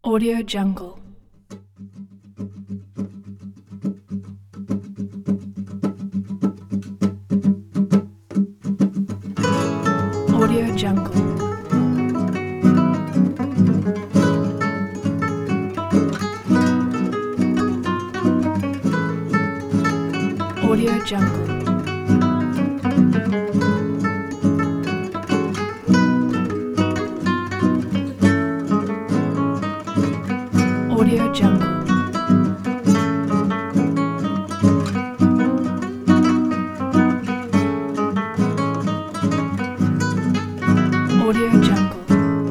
Audio Jungle. Audio Jungle. Audio Jungle. Audio Jungle. Audio Jungle.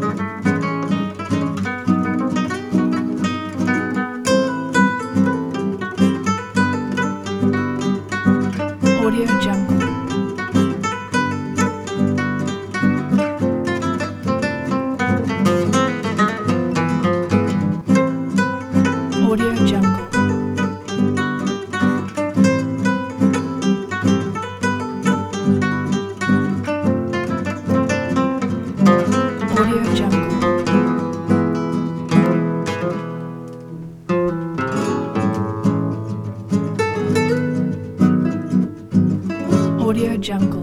Audio Jungle. Audio Jungle. Audio Jungle. Audio Jungle.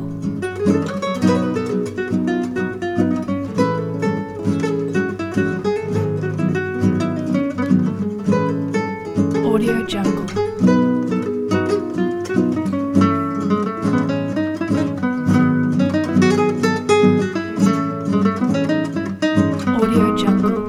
Audio Jungle. Audio Jungle.